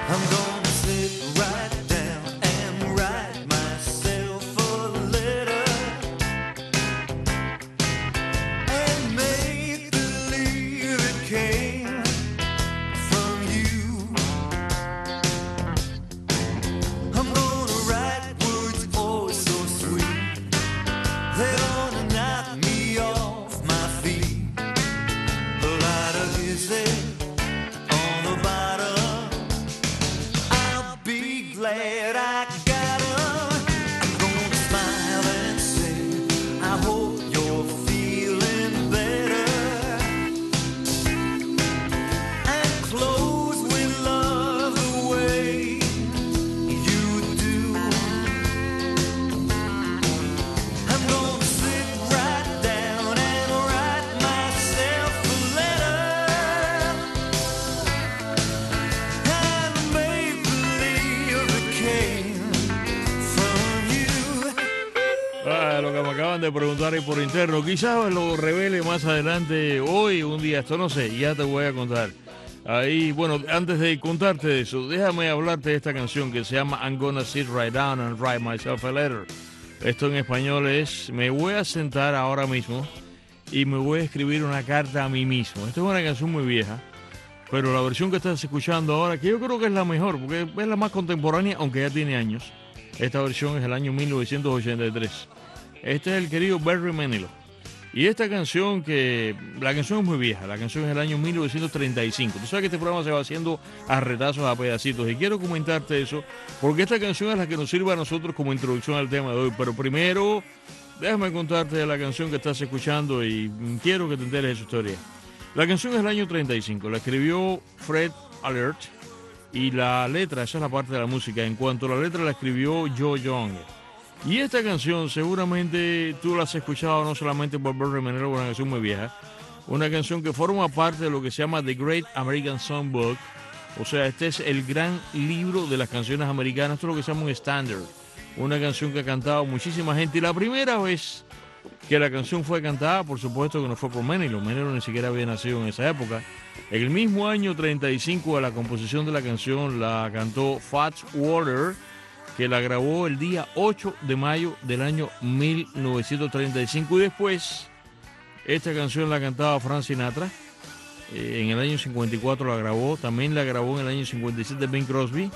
I'm gonna sit right down and write myself a letter and make believe it came from you. I'm gonna write words oh so sweet, they're gonna knock me off my feet. A lot of is there on the bottom, I'll be glad I got 'em. I'm gonna smile and say, I hope you're feeling better, and close with love the way you do. I'm gonna sit right down and write myself a letter and make believe it came from you. Lo que me acaban de preguntar ahí por interno, quizás lo revele más adelante, hoy, un día, esto no sé, ya te voy a contar. Ahí, bueno, antes de contarte eso, déjame hablarte de esta canción que se llama I'm Gonna Sit Right Down and Write Myself a Letter. Esto en español es, me voy a sentar ahora mismo y me voy a escribir una carta a mí mismo. Esta es una canción muy vieja, pero la versión que estás escuchando ahora, que yo creo que es la mejor, porque es la más contemporánea, aunque ya tiene años. Esta versión es del año 1983. Este es el querido Barry Manilow. Y esta canción, la canción es muy vieja, la canción es del año 1935. Tú sabes que este programa se va haciendo a retazos, a pedacitos, y quiero comentarte eso, porque esta canción es la que nos sirve a nosotros como introducción al tema de hoy. Pero primero, déjame contarte de la canción que estás escuchando y quiero que te enteres de su historia. La canción es del año 35, la escribió Fred Alert, y la letra, esa es la parte de la música, en cuanto a la letra la escribió Joe Young. Y esta canción seguramente tú la has escuchado no solamente por Barry Manilow, una canción muy vieja, una canción que forma parte de lo que se llama The Great American Songbook, o sea, este es el gran libro de las canciones americanas, esto es lo que se llama un standard, una canción que ha cantado muchísima gente, y la primera vez que la canción fue cantada, por supuesto que no fue por Manilow ni siquiera había nacido en esa época. En el mismo año 35 de la composición de la canción la cantó Fats Water, que la grabó el día 8 de mayo del año 1935, y después esta canción la cantaba Frank Sinatra, en el año 54 la grabó, también la grabó en el año 57 Bing Crosby,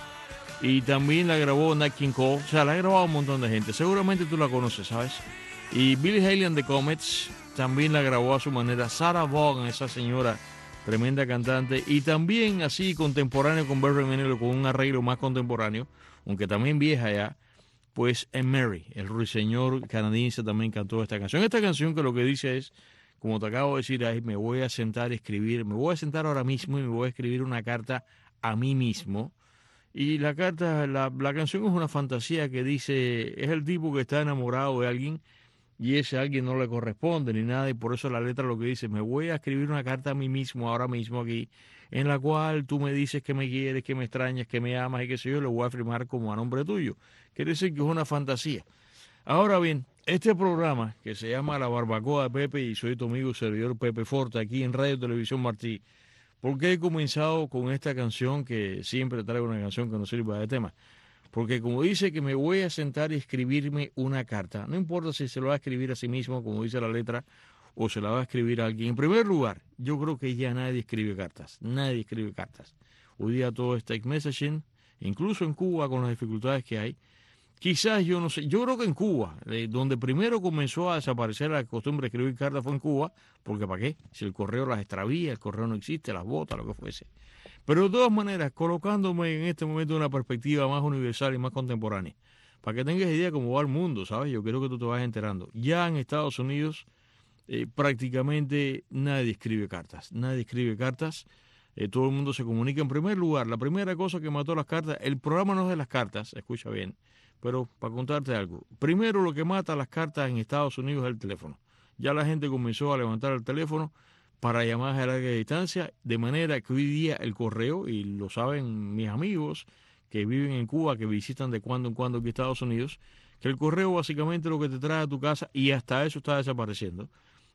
y también la grabó Nat King Cole, o sea, la ha grabado un montón de gente, seguramente tú la conoces, ¿sabes? Y Billie Holiday and the Comets también la grabó a su manera, Sarah Vaughan, esa señora tremenda cantante, y también así contemporáneo con Barry Manilow, con un arreglo más contemporáneo, aunque también vieja ya, pues en Mary, el ruiseñor canadiense, también cantó esta canción. Esta canción que lo que dice es, como te acabo de decir, ahí me voy a sentar a escribir, me voy a sentar ahora mismo y me voy a escribir una carta a mí mismo. Y la carta, la canción es una fantasía que dice, es el tipo que está enamorado de alguien y ese alguien no le corresponde ni nada, y por eso la letra lo que dice, me voy a escribir una carta a mí mismo ahora mismo aquí, en la cual tú me dices que me quieres, que me extrañas, que me amas y qué sé yo, lo voy a firmar como a nombre tuyo. Quiere decir que es una fantasía. Ahora bien, este programa que se llama La Barbacoa de Pepe, y soy tu amigo y servidor Pepe Forte, aquí en Radio Televisión Martí, porque he comenzado con esta canción que siempre traigo una canción que nos sirva de tema. Porque como dice que me voy a sentar y escribirme una carta, no importa si se lo va a escribir a sí mismo, como dice la letra, o se la va a escribir a alguien. En primer lugar, yo creo que ya nadie escribe cartas, nadie escribe cartas. Hoy día todo es text messaging, incluso en Cuba con las dificultades que hay. Quizás, yo no sé, yo creo que en Cuba, donde primero comenzó a desaparecer la costumbre de escribir cartas fue en Cuba, porque ¿para qué? Si el correo las extravía, el correo no existe, las bota, lo que fuese. Pero de todas maneras, colocándome en este momento una perspectiva más universal y más contemporánea, para que tengas idea cómo va el mundo, ¿sabes? Yo quiero que tú te vayas enterando. Ya en Estados Unidos prácticamente nadie escribe cartas, nadie escribe cartas. Todo el mundo se comunica. En primer lugar, la primera cosa que mató las cartas, el programa no es de las cartas, escucha bien, pero para contarte algo. Primero, lo que mata las cartas en Estados Unidos es el teléfono. Ya la gente comenzó a levantar el teléfono para llamadas a larga distancia, de manera que hoy día el correo, y lo saben mis amigos que viven en Cuba, que visitan de cuando en cuando aquí a Estados Unidos, que el correo básicamente es lo que te trae a tu casa, y hasta eso está desapareciendo.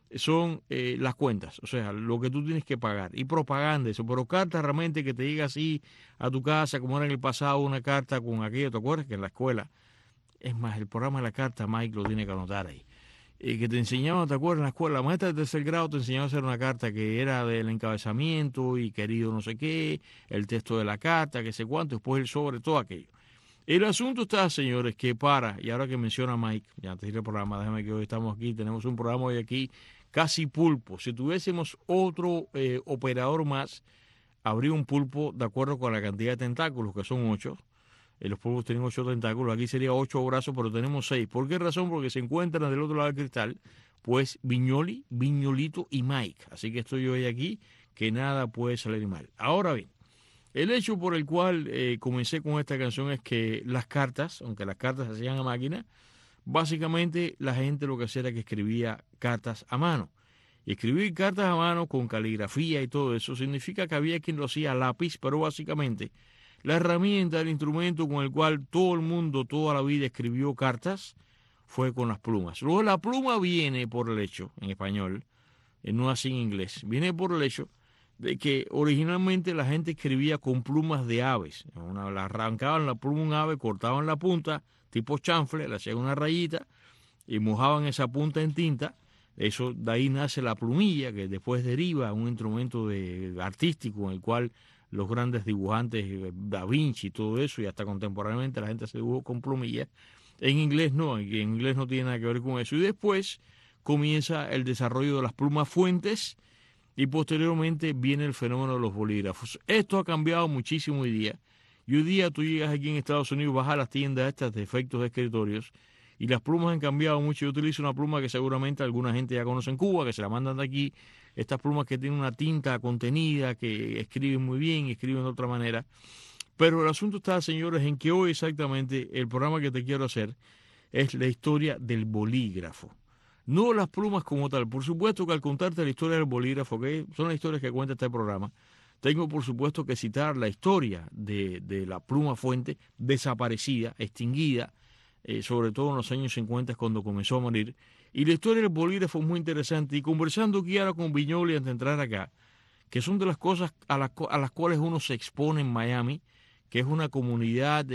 son las cuentas, o sea, lo que tú tienes que pagar, y propaganda, eso, pero carta realmente que te llega así a tu casa, como era en el pasado, una carta con aquello, ¿te acuerdas? Que en la escuela, es más, el programa de la carta, Mike lo tiene que anotar ahí, que te enseñaban, ¿te acuerdas? En la escuela, la maestra de tercer grado te enseñaba a hacer una carta que era del encabezamiento y querido no sé qué, el texto de la carta, que sé cuánto, después el sobre, todo aquello. El asunto está, señores, que y ahora que menciona Mike, ya antes de ir al programa, déjame que hoy estamos aquí, tenemos un programa hoy aquí, casi pulpo. Si tuviésemos otro operador más, habría un pulpo de acuerdo con la cantidad de tentáculos, que son 8. Los pulpos tienen 8 tentáculos, aquí sería 8 brazos, pero tenemos 6. ¿Por qué razón? Porque se encuentran del otro lado del cristal, pues Viñoli, Viñolito y Mike. Así que estoy hoy aquí, que nada puede salir mal. Ahora bien, el hecho por el cual comencé con esta canción es que las cartas, aunque las cartas se hacían a máquina, básicamente la gente lo que hacía era que escribía cartas a mano. Y escribir cartas a mano con caligrafía y todo eso significa que había quien lo hacía a lápiz, pero básicamente la herramienta, el instrumento con el cual todo el mundo toda la vida escribió cartas fue con las plumas. Luego la pluma viene por el hecho, en español, no así en inglés, viene por el hecho de que originalmente la gente escribía con plumas de aves. La arrancaban la pluma un ave, cortaban la punta, tipo chanfle, le hacían una rayita y mojaban esa punta en tinta. Eso, de ahí nace la plumilla, que después deriva a un instrumento artístico en el cual los grandes dibujantes, Da Vinci y todo eso, y hasta contemporáneamente la gente se dibujó con plumillas. En inglés no tiene nada que ver con eso. Y después comienza el desarrollo de las plumas fuentes, y posteriormente viene el fenómeno de los bolígrafos. Esto ha cambiado muchísimo hoy día. Y hoy día tú llegas aquí en Estados Unidos, vas a las tiendas estas de efectos de escritorios, y las plumas han cambiado mucho. Yo utilizo una pluma que seguramente alguna gente ya conoce en Cuba, que se la mandan de aquí. Estas plumas que tienen una tinta contenida, que escriben muy bien, escriben de otra manera. Pero el asunto está, señores, en que hoy exactamente el programa que te quiero hacer es la historia del bolígrafo. No las plumas como tal. Por supuesto que al contarte la historia del bolígrafo, que son las historias que cuenta este programa, tengo por supuesto que citar la historia de la pluma fuente desaparecida, extinguida, sobre todo en los años 50 cuando comenzó a morir. Y la historia del bolígrafo es muy interesante. Y conversando aquí ahora con Viñoli antes de entrar acá, que son de las cosas a las cuales uno se expone en Miami, que es una comunidad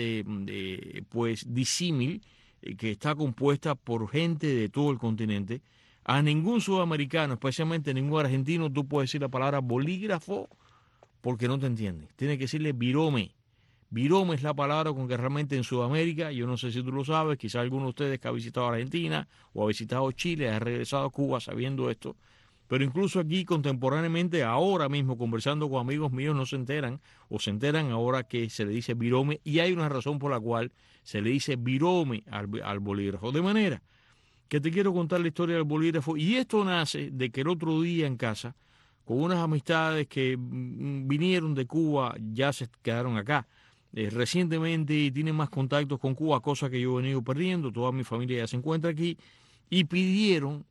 pues disímil, que está compuesta por gente de todo el continente. A ningún sudamericano, especialmente ningún argentino, tú puedes decir la palabra bolígrafo porque no te entiende. Tienes que decirle virome. Virome es la palabra con que realmente en Sudamérica, yo no sé si tú lo sabes, quizá alguno de ustedes que ha visitado Argentina o ha visitado Chile, ha regresado a Cuba sabiendo esto, pero incluso aquí contemporáneamente, ahora mismo, conversando con amigos míos, no se enteran o se enteran ahora que se le dice virome, y hay una razón por la cual se le dice virome al bolígrafo. De manera que te quiero contar la historia del bolígrafo, y esto nace de que el otro día en casa, con unas amistades que vinieron de Cuba, ya se quedaron acá recientemente y tienen más contactos con Cuba, cosa que yo he venido perdiendo, toda mi familia ya se encuentra aquí, y pidieron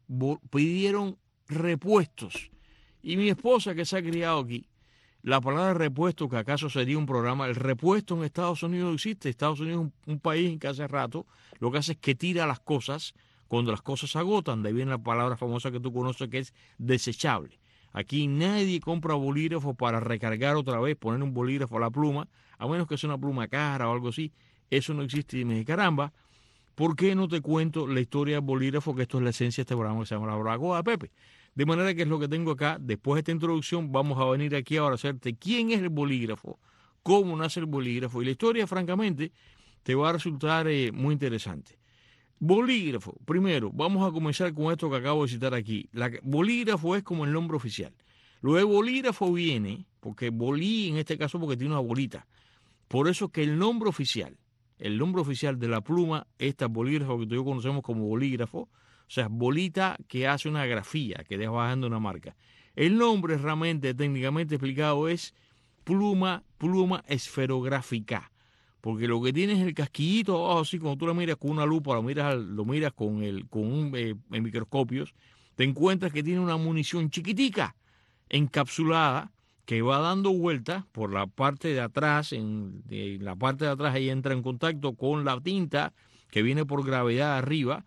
repuestos. Y mi esposa, que se ha criado aquí, la palabra repuesto, que acaso sería un programa, el repuesto en Estados Unidos existe. Estados Unidos es un país en que hace rato lo que hace es que tira las cosas cuando las cosas se agotan. De ahí viene la palabra famosa que tú conoces, que es desechable. Aquí nadie compra bolígrafo para recargar otra vez, poner un bolígrafo a la pluma, a menos que sea una pluma cara o algo así. Eso no existe. Y me dije, caramba, ¿por qué no te cuento la historia del bolígrafo? Que esto es la esencia de este programa que se llama La Bragoa de Pepe. De manera que es lo que tengo acá. Después de esta introducción vamos a venir aquí ahora a hacerte quién es el bolígrafo, cómo nace el bolígrafo. Y la historia, francamente, te va a resultar muy interesante. Bolígrafo. Primero, vamos a comenzar con esto que acabo de citar aquí. Bolígrafo es como el nombre oficial. Lo de bolígrafo viene, porque bolí en este caso porque tiene una bolita. Por eso que el nombre oficial de la pluma, esta bolígrafo que todos conocemos como bolígrafo, o sea, bolita que hace una grafía, que deja bajando una marca. El nombre realmente, técnicamente explicado, es pluma esferográfica. Porque lo que tiene es el casquillito abajo, así cuando tú la miras con una lupa, lo miras con microscopios, te encuentras que tiene una munición chiquitica, encapsulada, que va dando vueltas por la parte de atrás. En la parte de atrás ahí entra en contacto con la tinta que viene por gravedad arriba.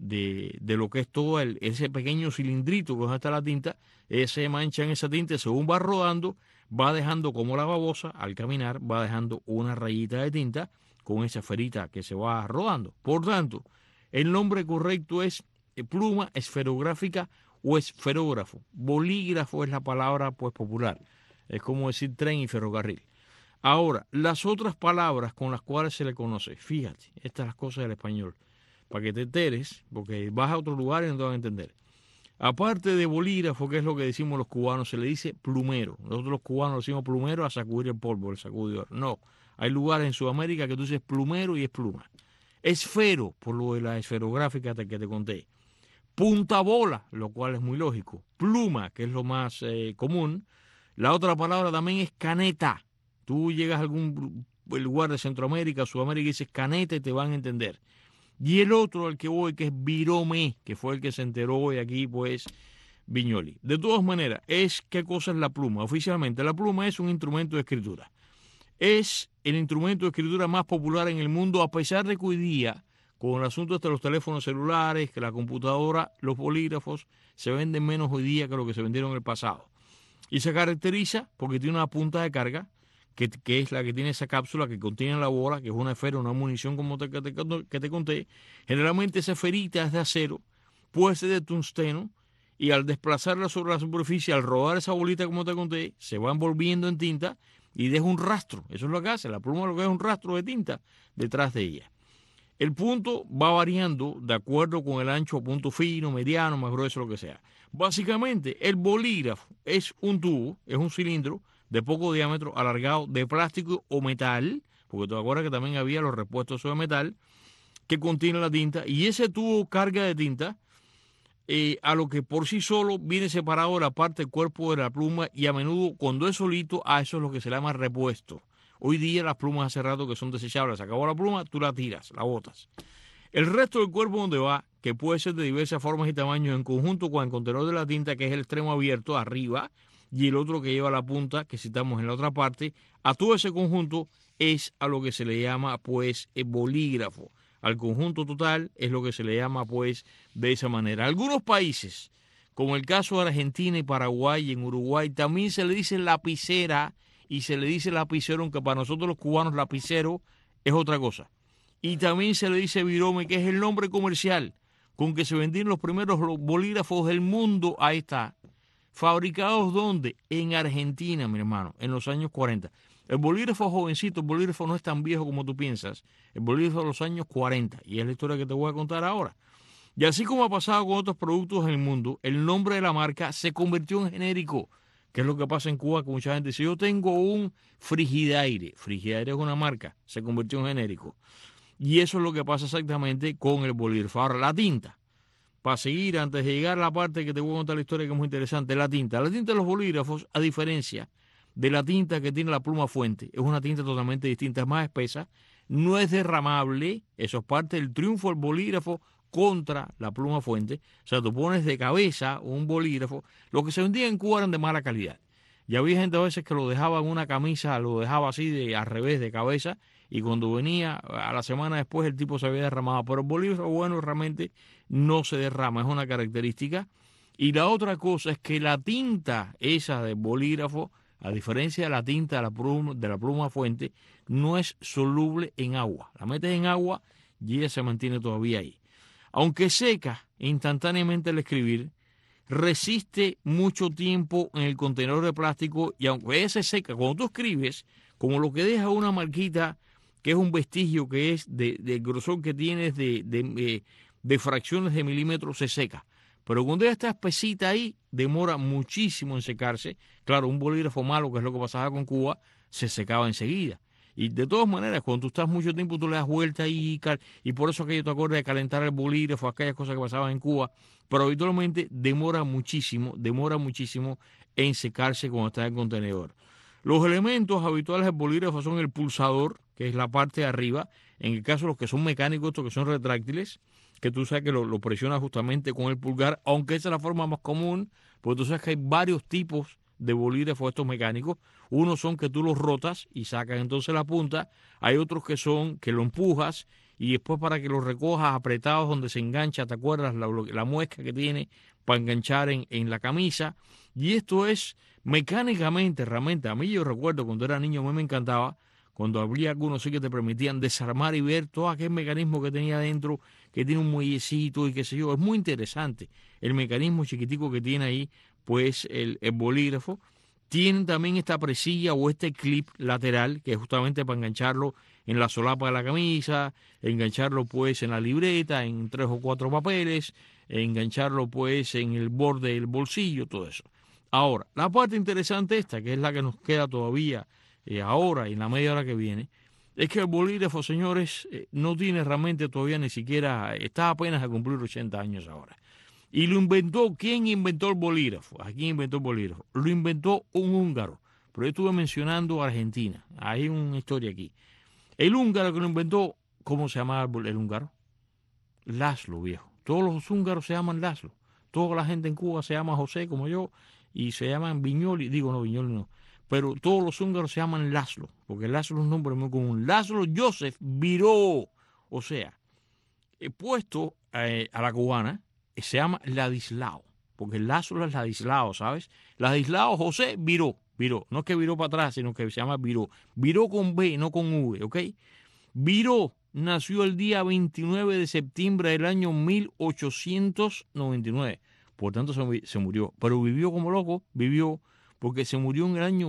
de lo que es todo ese pequeño cilindrito que está la tinta, se mancha en esa tinta, según va rodando, va dejando como la babosa, al caminar, va dejando una rayita de tinta con esa esferita que se va rodando. Por tanto, el nombre correcto es pluma esferográfica o esferógrafo. Bolígrafo es la palabra pues popular. Es como decir tren y ferrocarril. Ahora, las otras palabras con las cuales se le conoce, fíjate, estas son las cosas del español, para que te enteres, porque vas a otro lugar y no te van a entender. Aparte de bolígrafo, que es lo que decimos los cubanos, se le dice plumero. Nosotros los cubanos decimos plumero a sacudir el polvo, el sacudidor. No, hay lugares en Sudamérica que tú dices plumero y es pluma. Esfero, por lo de la esferográfica que te conté. Punta bola, lo cual es muy lógico. Pluma, que es lo más común. La otra palabra también es caneta. Tú llegas a algún lugar de Centroamérica, Sudamérica y dices caneta y te van a entender. Y el otro al que voy, que es virome, que fue el que se enteró hoy aquí, pues, Viñoli. De todas maneras, ¿qué cosa es la pluma? Oficialmente, la pluma es un instrumento de escritura. Es el instrumento de escritura más popular en el mundo, a pesar de que hoy día, con el asunto de los teléfonos celulares, que la computadora, los bolígrafos, se venden menos hoy día que lo que se vendieron en el pasado. Y se caracteriza porque tiene una punta de carga, que es la que tiene esa cápsula que contiene la bola, que es una esfera, una munición como que te conté. Generalmente esa esferita es de acero, puede ser de tungsteno, y al desplazarla sobre la superficie, al rodar esa bolita como te conté, se va envolviendo en tinta y deja un rastro. Eso es lo que hace, la pluma lo que es un rastro de tinta detrás de ella. El punto va variando de acuerdo con el ancho, punto fino, mediano, más grueso, lo que sea. Básicamente, el bolígrafo es un tubo, es un cilindro de poco diámetro, alargado, de plástico o metal, porque te acuerdas que también había los repuestos de metal, que contiene la tinta, y ese tubo carga de tinta, a lo que por sí solo viene separado de la parte del cuerpo de la pluma, y a menudo cuando es solito, a eso es lo que se llama repuesto. Hoy día las plumas hace rato que son desechables, se acabó la pluma, tú la tiras, la botas. El resto del cuerpo donde va, que puede ser de diversas formas y tamaños, en conjunto con el contenedor de la tinta, que es el extremo abierto arriba, y el otro que lleva la punta, que citamos en la otra parte, a todo ese conjunto es a lo que se le llama pues el bolígrafo. Al conjunto total es lo que se le llama pues de esa manera. Algunos países, como el caso de Argentina y Paraguay y en Uruguay, también se le dice lapicera y se le dice lapicero, aunque para nosotros los cubanos lapicero es otra cosa. Y también se le dice virome, que es el nombre comercial con que se vendían los primeros bolígrafos del mundo. Ahí está. ¿Fabricados dónde? En Argentina, mi hermano, en los años 40. El bolígrafo jovencito, el bolígrafo no es tan viejo como tú piensas. El bolígrafo de los años 40. Y es la historia que te voy a contar ahora. Y así como ha pasado con otros productos en el mundo, el nombre de la marca se convirtió en genérico. ¿Qué es lo que pasa en Cuba? Que mucha gente dice, yo tengo un Frigidaire. Frigidaire es una marca, se convirtió en genérico. Y eso es lo que pasa exactamente con el bolígrafo. Ahora, la tinta. Para seguir, antes de llegar a la parte que te voy a contar la historia que es muy interesante, la tinta. La tinta de los bolígrafos, a diferencia de la tinta que tiene la pluma fuente, es una tinta totalmente distinta, es más espesa, no es derramable, eso es parte del triunfo del bolígrafo contra la pluma fuente. O sea, tú pones de cabeza un bolígrafo, lo que se vendía en Cuba eran de mala calidad. Y había gente a veces que lo dejaba en una camisa, lo dejaba así al revés de cabeza, y cuando venía a la semana después el tipo se había derramado. Pero el bolígrafo bueno realmente no se derrama, es una característica. Y la otra cosa es que la tinta esa del bolígrafo, a diferencia de la tinta de la pluma fuente, no es soluble en agua. La metes en agua y ella se mantiene todavía ahí. Aunque seca instantáneamente al escribir, resiste mucho tiempo en el contenedor de plástico, y aunque ella se seca, cuando tú escribes, como lo que deja una marquita, que es un vestigio que es del grosor que tienes de fracciones de milímetros, se seca. Pero cuando ella está espesita ahí, demora muchísimo en secarse. Claro, un bolígrafo malo, que es lo que pasaba con Cuba, se secaba enseguida. Y de todas maneras, cuando tú estás mucho tiempo, tú le das vuelta y por eso aquello te acuerdas de calentar el bolígrafo, aquellas cosas que pasaban en Cuba. Pero habitualmente demora muchísimo en secarse cuando está en el contenedor. Los elementos habituales del bolígrafo son el pulsador, que es la parte de arriba. En el caso de los que son mecánicos, estos que son retráctiles, que tú sabes que lo presionas justamente con el pulgar, aunque esa es la forma más común, porque tú sabes que hay varios tipos de bolígrafos estos mecánicos. Unos son que tú los rotas y sacas entonces la punta. Hay otros que son que lo empujas y después para que lo recojas apretados donde se engancha, ¿te acuerdas? La muesca que tiene para enganchar en la camisa. Y esto es mecánicamente, realmente, a mí yo recuerdo cuando era niño, a mí me encantaba, cuando había algunos sí que te permitían desarmar y ver todo aquel mecanismo que tenía dentro, que tiene un muellecito y qué sé yo. Es muy interesante el mecanismo chiquitico que tiene ahí, pues el bolígrafo. Tienen también esta presilla o este clip lateral, que es justamente para engancharlo en la solapa de la camisa, engancharlo pues en la libreta, en 3 o 4 papeles, engancharlo pues en el borde del bolsillo, todo eso. Ahora, la parte interesante esta, que es la que nos queda todavía ahora y en la media hora que viene, es que el bolígrafo, señores, no tiene realmente todavía ni siquiera, está apenas a cumplir 80 años ahora. Y lo inventó, ¿quién inventó el bolígrafo? ¿A quién inventó el bolígrafo? Lo inventó un húngaro, pero yo estuve mencionando a Argentina, hay una historia aquí. El húngaro que lo inventó, ¿cómo se llamaba el húngaro? Laszlo, viejo. Todos los húngaros se llaman Laszlo. Toda la gente en Cuba se llama José, como yo, y se llaman Viñoli, digo no, Viñoli no, pero todos los húngaros se llaman Laszlo, porque Laszlo es un nombre muy común. Laszlo Joseph Viró, o sea, puesto a la cubana, se llama Ladislao, porque Laszlo es Ladislao, ¿sabes? Ladislao José Viró, no es que viró para atrás, sino que se llama Viró. Viró con B, no con V, ¿ok? Viró nació el día 29 de septiembre del año 1899. Por tanto, se murió. Pero vivió como loco, vivió porque se murió en el año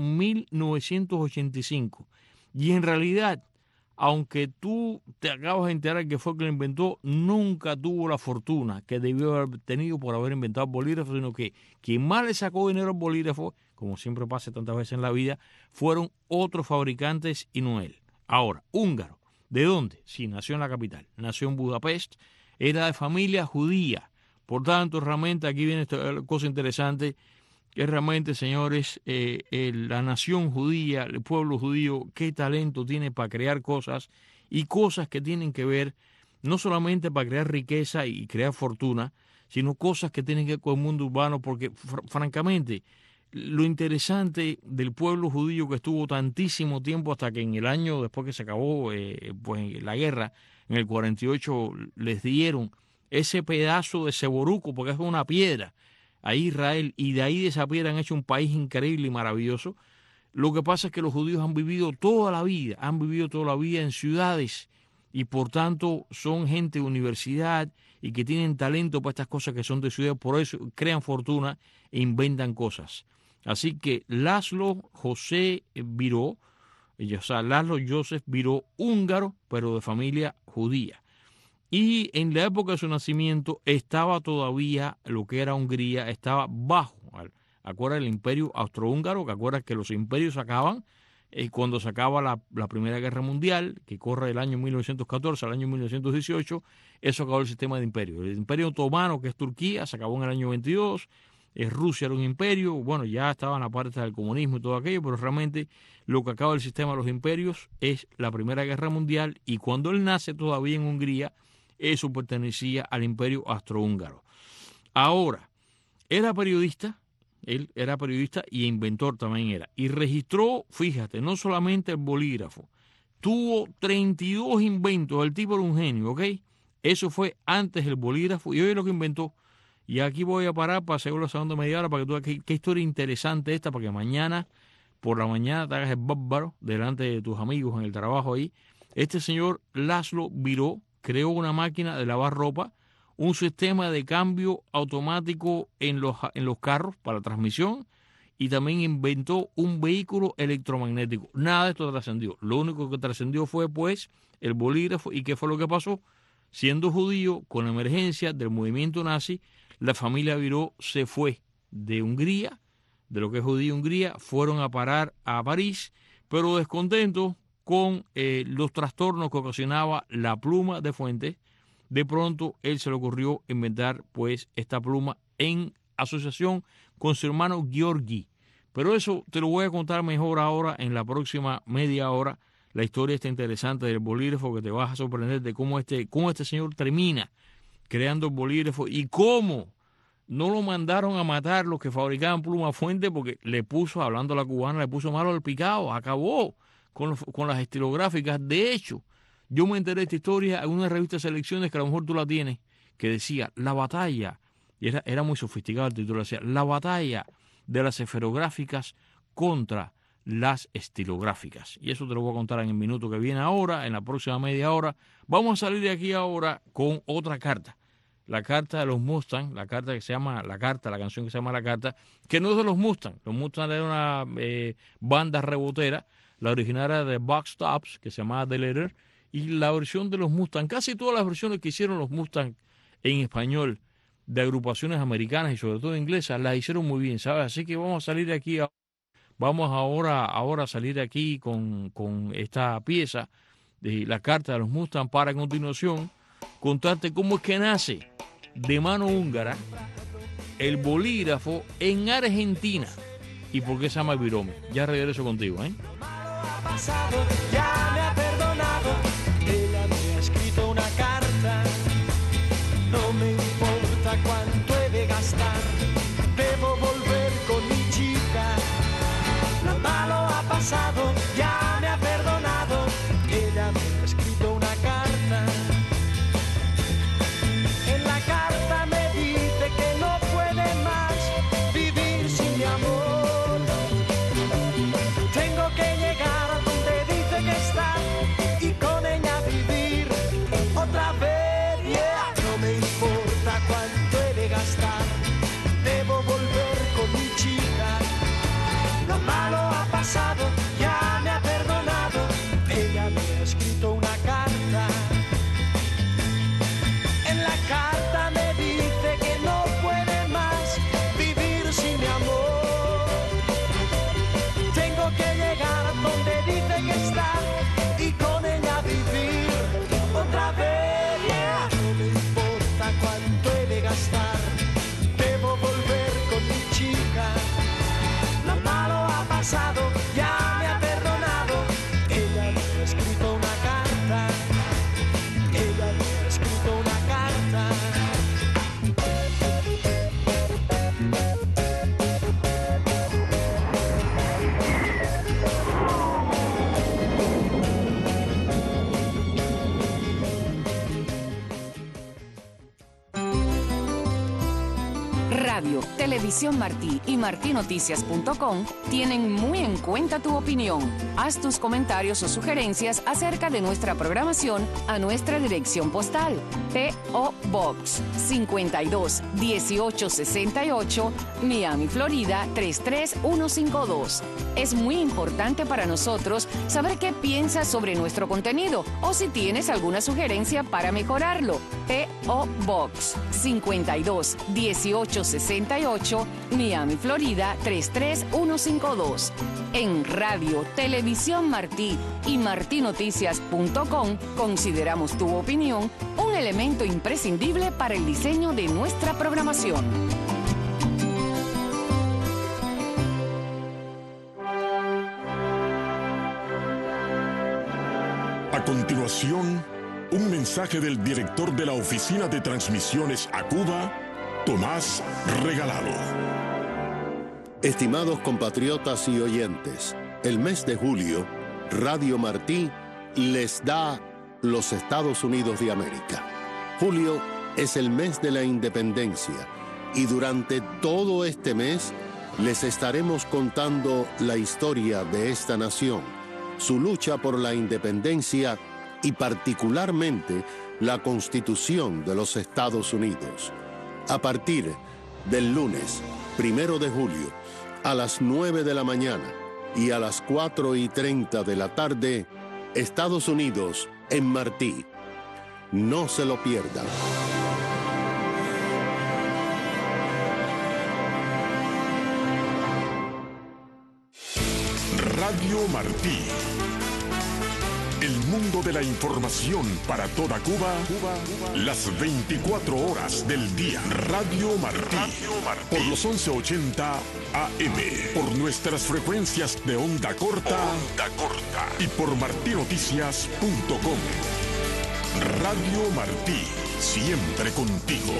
1985. Y en realidad, aunque tú te acabas de enterar que fue el que lo inventó, nunca tuvo la fortuna que debió haber tenido por haber inventado el bolígrafo, sino que quien más le sacó dinero al bolígrafo, como siempre pasa tantas veces en la vida, fueron otros fabricantes y no él. Ahora, húngaro. ¿De dónde? Sí, nació en la capital, nació en Budapest, era de familia judía. Por tanto, realmente aquí viene esta cosa interesante, que realmente, señores, la nación judía, el pueblo judío, qué talento tiene para crear cosas y cosas que tienen que ver no solamente para crear riqueza y crear fortuna, sino cosas que tienen que ver con el mundo urbano, porque francamente, lo interesante del pueblo judío que estuvo tantísimo tiempo hasta que en el año, después que se acabó pues la guerra, en el 48 les dieron ese pedazo de Seboruco, porque es una piedra, a Israel, y de ahí de esa piedra han hecho un país increíble y maravilloso. Lo que pasa es que los judíos han vivido toda la vida en ciudades, y por tanto son gente de universidad y que tienen talento para estas cosas que son de ciudad, por eso crean fortuna e inventan cosas. Así que Laszlo José Viró, o sea, Laszlo Joseph Viró, húngaro, pero de familia judía. Y en la época de su nacimiento estaba todavía lo que era Hungría, estaba bajo, acuérdate, el imperio austrohúngaro, que acuerdas que los imperios acaban cuando se acaba la Primera Guerra Mundial, que corre del año 1914 al año 1918, eso acabó el sistema de imperio. El imperio otomano, que es Turquía, se acabó en el año 22, Rusia era un imperio, bueno, ya estaba en la parte del comunismo y todo aquello, pero realmente lo que acaba el sistema de los imperios es la Primera Guerra Mundial, y cuando él nace todavía en Hungría, eso pertenecía al imperio austrohúngaro. Ahora, él era periodista y inventor también era, y registró, fíjate, no solamente el bolígrafo, tuvo 32 inventos, el tipo era un genio, ¿ok? Eso fue antes del bolígrafo, y hoy es lo que inventó. Y aquí voy a parar para seguir la segunda media hora para que tú veas qué historia interesante esta, para que mañana, por la mañana, te hagas el bárbaro delante de tus amigos en el trabajo ahí. Este señor Laszlo Viró creó una máquina de lavar ropa, un sistema de cambio automático en los carros para transmisión, y también inventó un vehículo electromagnético. Nada de esto trascendió. Lo único que trascendió fue, pues, el bolígrafo. ¿Y qué fue lo que pasó? Siendo judío, con la emergencia del movimiento nazi, la familia Viró se fue de Hungría, de lo que es judía Hungría, fueron a parar a París, pero descontentos con los trastornos que ocasionaba la pluma de Fuentes. De pronto él se le ocurrió inventar pues esta pluma en asociación con su hermano Georgi. Pero eso te lo voy a contar mejor ahora en la próxima media hora. La historia está interesante del bolígrafo, que te vas a sorprender de cómo este señor termina creando el bolígrafo y cómo no lo mandaron a matar los que fabricaban pluma Fuente, porque le puso, hablando a la cubana, le puso malo al picado, acabó con las estilográficas. De hecho, Yo me enteré de esta historia en una revista de selecciones que a lo mejor tú la tienes, que decía la batalla, y era muy sofisticado el título, decía la batalla de las esferográficas contra las estilográficas. Y eso te lo voy a contar en el minuto que viene ahora, en la próxima media hora. Vamos a salir de aquí ahora con otra carta. La carta de los Mustang, la carta que se llama La Carta, la canción que se llama La Carta, que no es de los Mustang. Los Mustang era una banda rebotera. La original era de Box Tops, que se llamaba The Letter, y la versión de los Mustang, casi todas las versiones que hicieron los Mustang en español, de agrupaciones americanas y sobre todo inglesas, las hicieron muy bien, ¿sabes? Así que vamos a salir de aquí, vamos ahora a salir de aquí con esta pieza de La Carta de los Mustang, para a continuación contarte cómo es que nace de mano húngara el bolígrafo en Argentina y por qué se llama el virome. Ya regreso contigo, ¿eh? Ha pasado, ya me ha perdonado, ella me ha escrito una carta, no me importa cuánto he de gastar, debo volver con mi chica, lo malo ha pasado, ya me ha perdonado, ella me ha escrito una carta, en la carta me dice que no puede más vivir sin mi amor, tengo que llegar a donde dice que está y con ella vivir otra vez, yeah. No me importa cuánto he de gastar, debo volver con mi chica, lo malo ha pasado, ya me ha perdonado, ella me ha escrito una carta, en la carta me dice que no puede más vivir sin mi amor, tengo que llegar a donde dice que está y con ella vivir otra vez, yeah. No me importa cuánto he de gastar, debo volver con mi chica, lo malo ha pasado, ya me ha perdonado, ella me ha escrito una carta, ella me ha escrito una carta. Radio, Televisión Martí y martinoticias.com tienen muy en cuenta tu opinión. Haz tus comentarios o sugerencias acerca de nuestra programación a nuestra dirección postal: P.O. Box 52 1868, Miami, Florida 33152. Es muy importante para nosotros saber qué piensas sobre nuestro contenido o si tienes alguna sugerencia para mejorarlo. P.O. Box 52 1868, Miami, Florida 33152. En Radio, Televisión Martí y martinoticias.com consideramos tu opinión un elemento imprescindible para el diseño de nuestra programación. A continuación, un mensaje del director de la Oficina de Transmisiones a Cuba, Tomás Regalado. Estimados compatriotas y oyentes, el mes de julio, Radio Martí les da los Estados Unidos de América. Julio es el mes de la independencia y durante todo este mes les estaremos contando la historia de esta nación, su lucha por la independencia y particularmente la Constitución de los Estados Unidos. A partir del lunes 1 de julio a las 9 de la mañana y a las 4:30 de la tarde, Estados Unidos en Martí. No se lo pierdan. Radio Martí. El mundo de la información para toda Cuba, las 24 horas del día. Radio Martí. Por los 1180 AM. Por nuestras frecuencias de onda corta. Y por martinoticias.com. Radio Martí. Siempre contigo.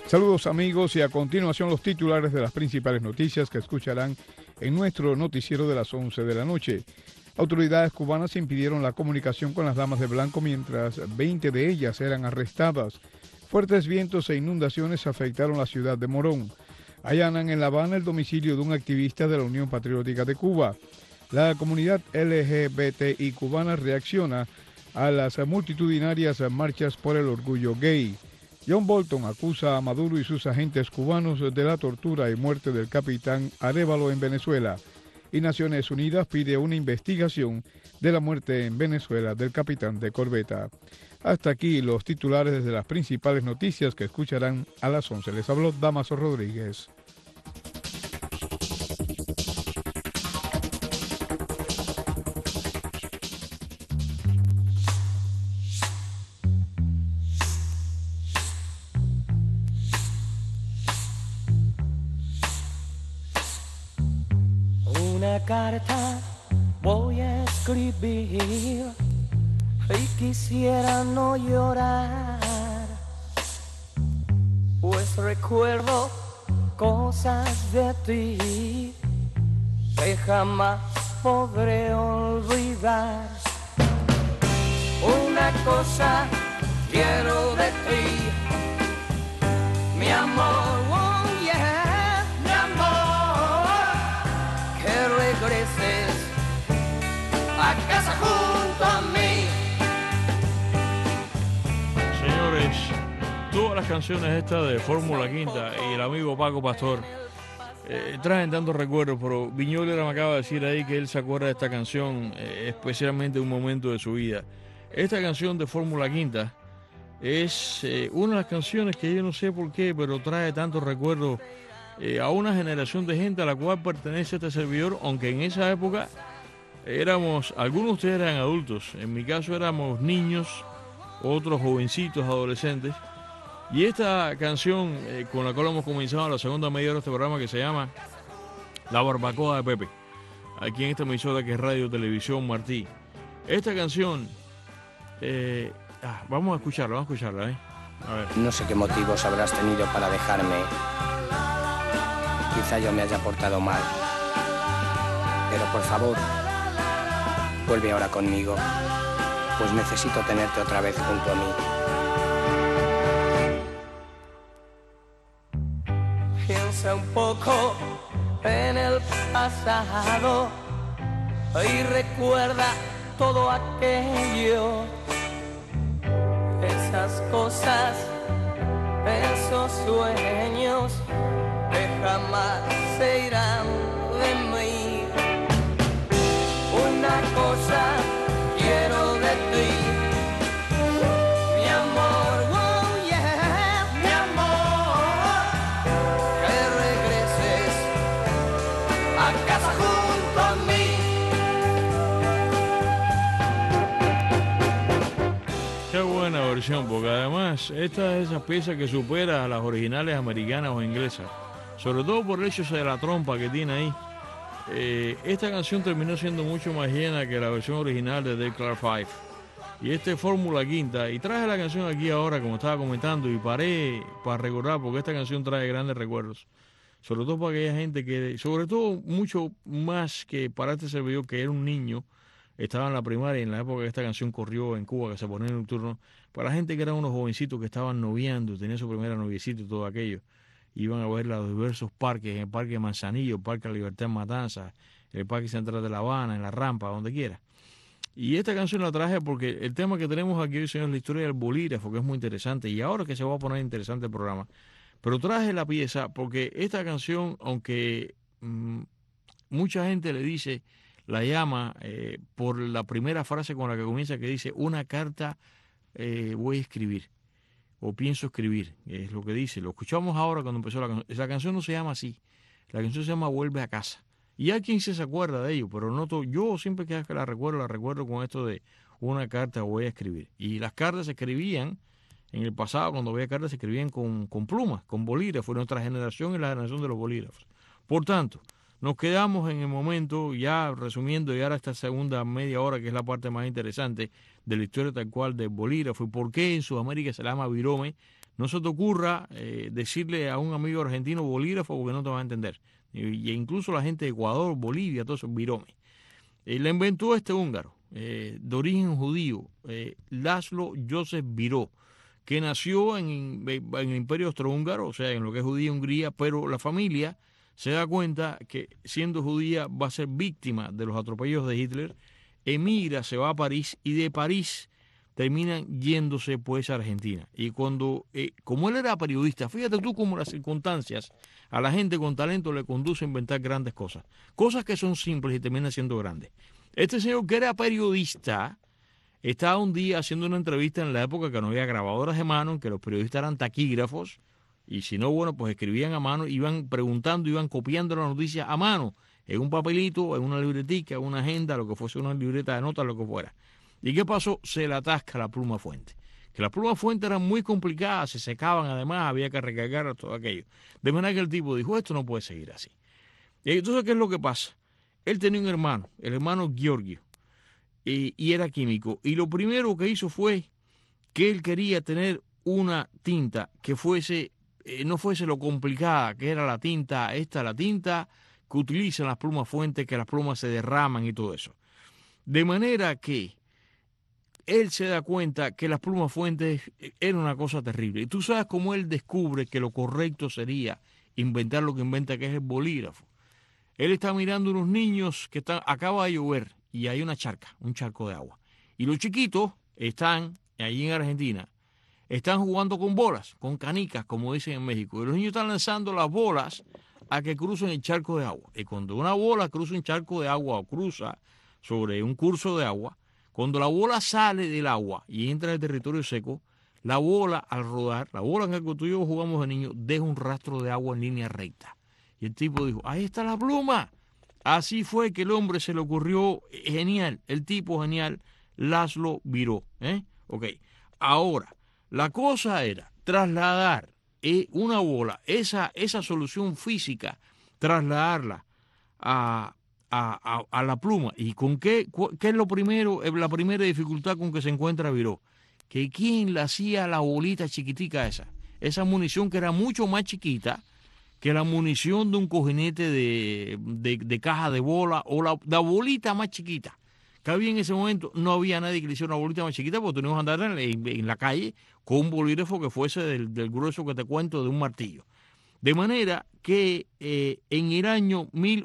Saludos amigos y a continuación los titulares de las principales noticias que escucharán en nuestro noticiero de las 11 de la noche. Autoridades cubanas impidieron la comunicación con las damas de blanco mientras 20 de ellas eran arrestadas. Fuertes vientos e inundaciones afectaron la ciudad de Morón. Allanan en La Habana el domicilio de un activista de la Unión Patriótica de Cuba. La comunidad LGBTI cubana reacciona a las multitudinarias marchas por el orgullo gay. John Bolton acusa a Maduro y sus agentes cubanos de la tortura y muerte del capitán Arévalo en Venezuela. Y Naciones Unidas pide una investigación de la muerte en Venezuela del capitán de corbeta. Hasta aquí los titulares de las principales noticias que escucharán a las 11. Les habló Damaso Rodríguez. Una carta voy a escribir y quisiera no llorar, pues recuerdo cosas de ti que jamás podré olvidar. Una cosa quiero de ti, mi amor, oh yeah, mi amor, que regreses a casa junto a mí. Señores, todas las canciones estas de Fórmula Quinta y el amigo Paco Pastor traen tantos recuerdos, pero Viñola me acaba de decir ahí que él se acuerda de esta canción, especialmente de un momento de su vida. Esta canción de Fórmula Quinta es una de las canciones que yo no sé por qué, pero trae tantos recuerdos a una generación de gente a la cual pertenece este servidor, aunque en esa época algunos de ustedes eran adultos, en mi caso éramos niños, otros jovencitos, adolescentes. Y esta canción con la cual hemos comenzado la segunda media hora de este programa, que se llama La Barbacoa de Pepe, aquí en esta emisora que es Radio Televisión Martí. Esta canción, vamos a escucharla, A ver. No sé qué motivos habrás tenido para dejarme. Quizá yo me haya portado mal. Pero por favor, vuelve ahora conmigo, pues necesito tenerte otra vez junto a mí. Piensa un poco en el pasado y recuerda todo aquello, esas cosas, esos sueños que jamás se irán de mí. Una cosa quiero de ti, mi amor, oh yeah, mi amor, que regreses a casa junto a mí. Qué buena versión, porque además esta es esa pieza que supera a las originales americanas o inglesas, sobre todo por el hecho de la trompa que tiene ahí. Esta canción terminó siendo mucho más llena que la versión original de Dave Clark 5. Y este es Fórmula Quinta. Y traje la canción aquí ahora, como estaba comentando, y paré para recordar, porque esta canción trae grandes recuerdos. Sobre todo para aquella gente que, sobre todo mucho más que para este servidor, que era un niño, estaba en la primaria, en la época que esta canción corrió en Cuba, que se ponía en nocturno, para la gente que eran unos jovencitos que estaban noviando, tenían su primera noviecita y todo aquello. Iban a ver los diversos parques, en el Parque Manzanillo, el Parque La Libertad en Matanzas, el Parque Central de La Habana, en La Rampa, donde quiera. Y esta canción la traje porque el tema que tenemos aquí hoy, señor, es la historia del bolígrafo, que es muy interesante, y ahora que se va a poner interesante el programa. Pero traje la pieza porque esta canción, aunque mucha gente le dice, la llama por la primera frase con la que comienza, que dice, una carta voy a escribir. O pienso escribir, es lo que dice. Lo escuchamos ahora cuando empezó la canción. La canción no se llama así. La canción se llama Vuelve a casa. Y hay quien se acuerda de ello, pero no todo. Yo siempre que la recuerdo con esto de una carta voy a escribir. Y las cartas se escribían, en el pasado cuando había cartas se escribían con plumas, con bolígrafos. Nuestra generación es la generación de los bolígrafos. Por tanto, nos quedamos en el momento, ya resumiendo, y ahora esta segunda media hora, que es la parte más interesante de la historia tal cual del bolígrafo, y por qué en Sudamérica se llama virome, No se te ocurra decirle a un amigo argentino bolígrafo porque no te va a entender. Y incluso la gente de Ecuador, Bolivia, todo eso, virome. La inventó este húngaro, de origen judío, Laszlo Joseph Biró, que nació en el Imperio Austrohúngaro, o sea, en lo que es Judía, Hungría, pero la familia se da cuenta que siendo judía va a ser víctima de los atropellos de Hitler, emigra, se va a París y de París terminan yéndose pues a Argentina. Y cuando, como él era periodista, fíjate tú cómo las circunstancias a la gente con talento le conduce a inventar grandes cosas. Cosas que son simples y terminan siendo grandes. Este señor que era periodista estaba un día haciendo una entrevista en la época que no había grabadoras de mano, en que los periodistas eran taquígrafos, y si no, bueno, pues escribían a mano, iban preguntando, iban copiando la noticia a mano, en un papelito, en una libretica, en una agenda, lo que fuese una libreta de notas, lo que fuera. ¿Y qué pasó? Se le atasca la pluma fuente. Que las plumas fuente eran muy complicadas, se secaban, además había que recargar todo aquello. De manera que el tipo dijo, esto no puede seguir así. Y entonces, ¿qué es lo que pasa? Él tenía un hermano, el hermano Giorgio, y era químico. Y lo primero que hizo fue que él quería tener una tinta que fuese, no fuese lo complicada que era la tinta que utilizan las plumas fuentes, que las plumas se derraman y todo eso. De manera que él se da cuenta que las plumas fuentes eran una cosa terrible. Y tú sabes cómo él descubre que lo correcto sería inventar lo que inventa, que es el bolígrafo. Él está mirando unos niños que acaba de llover y hay una charca, un charco de agua. Y los chiquitos están, allí en Argentina, están jugando con bolas, con canicas, como dicen en México. Y los niños están lanzando las bolas a que crucen el charco de agua. Y cuando una bola cruza un charco de agua o cruza sobre un curso de agua, cuando la bola sale del agua y entra en el territorio seco, la bola al rodar, la bola en la que tú y yo jugamos de niño, deja un rastro de agua en línea recta. Y el tipo dijo, ahí está la pluma. Así fue que el hombre se le ocurrió, genial, el tipo genial, Laszlo Biró. Ok, ahora, la cosa era trasladar una bola, esa solución física, trasladarla a la pluma. ¿Y con qué es lo primero, la primera dificultad con que se encuentra Biró? Que quién le hacía la bolita chiquitica esa munición que era mucho más chiquita que la munición de un cojinete de caja de bola o la bolita más chiquita. Que había en ese momento, no había nadie que le hiciera una bolita más chiquita porque teníamos que andar en la calle con un bolígrafo que fuese del grueso que te cuento de un martillo. De manera que en el año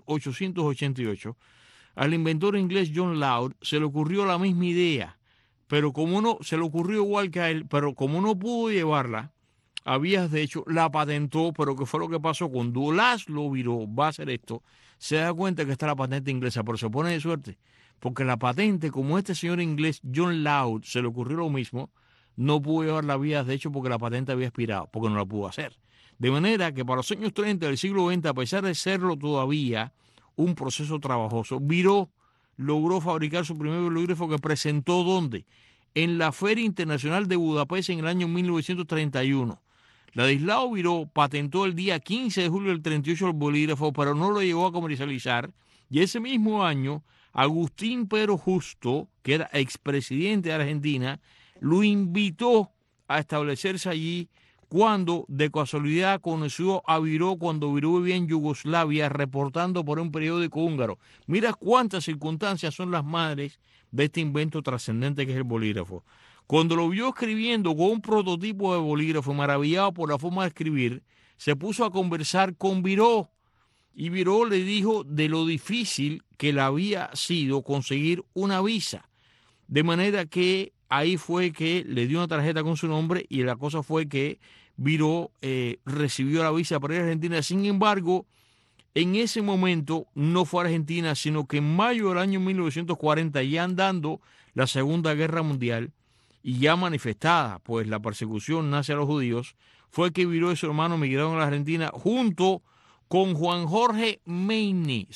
1888 al inventor inglés John Loud se le ocurrió la misma idea, pero como no, se le ocurrió igual que a él, pero como no pudo llevarla a vías de hecho, la patentó, pero ¿qué fue lo que pasó? Cuando Laszlo Biró va a hacer esto, se da cuenta que está la patente inglesa, pero se pone de suerte, porque la patente, como este señor inglés John Loud se le ocurrió lo mismo, no pudo llevar las vías de hecho porque la patente había expirado, porque no la pudo hacer. De manera que para los años 30 del siglo XX, a pesar de serlo todavía un proceso trabajoso, Biró logró fabricar su primer bolígrafo que presentó ¿dónde? En la Feria Internacional de Budapest en el año 1931. Ladislao Biró patentó el día 15 de julio del 38 el bolígrafo, pero no lo llegó a comercializar. Y ese mismo año, Agustín Pero Justo, que era expresidente de Argentina, lo invitó a establecerse allí cuando de casualidad conoció a Biró cuando Biró vivía en Yugoslavia reportando por un periódico húngaro. Mira cuántas circunstancias son las madres de este invento trascendente que es el bolígrafo. Cuando lo vio escribiendo con un prototipo de bolígrafo, maravillado por la forma de escribir, se puso a conversar con Biró. Y Biró le dijo de lo difícil que le había sido conseguir una visa. De manera que ahí fue que le dio una tarjeta con su nombre y la cosa fue que Biró recibió la visa para ir a Argentina. Sin embargo, en ese momento no fue a Argentina, sino que en mayo del año 1940, ya andando la Segunda Guerra Mundial, y ya manifestada, pues la persecución nazi a los judíos, fue que Biró y su hermano emigraron a la Argentina junto con Juan Jorge Meine,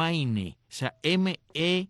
M-E-Y-N-E,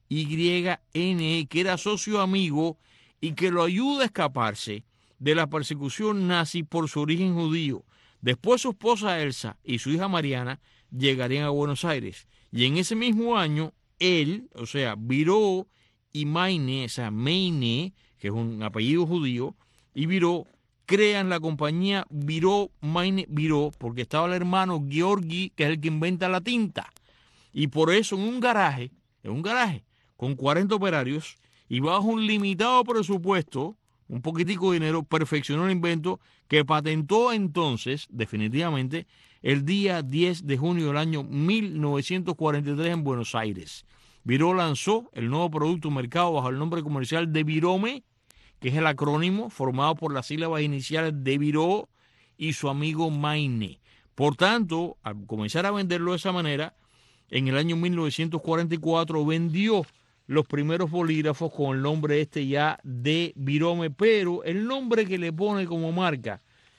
que era socio amigo y que lo ayuda a escaparse de la persecución nazi por su origen judío. Después su esposa Elsa y su hija Mariana llegarían a Buenos Aires. Y en ese mismo año, él, o sea, Biró y Meine, Meine, que es un apellido judío, y Biró crean la compañía Viró Maine Viró, porque estaba el hermano Georgi, que es el que inventa la tinta. Y por eso en un garaje, con 40 operarios y bajo un limitado presupuesto, un poquitico de dinero, perfeccionó el invento que patentó entonces, definitivamente, el día 10 de junio del año 1943 en Buenos Aires. Viró lanzó el nuevo producto al mercado bajo el nombre comercial de Virome, que es el acrónimo formado por las sílabas iniciales de Viró y su amigo Maine. Por tanto, al comenzar a venderlo de esa manera, en el año 1944 vendió los primeros bolígrafos con el nombre ya de Virome, pero el nombre que le pone como marca,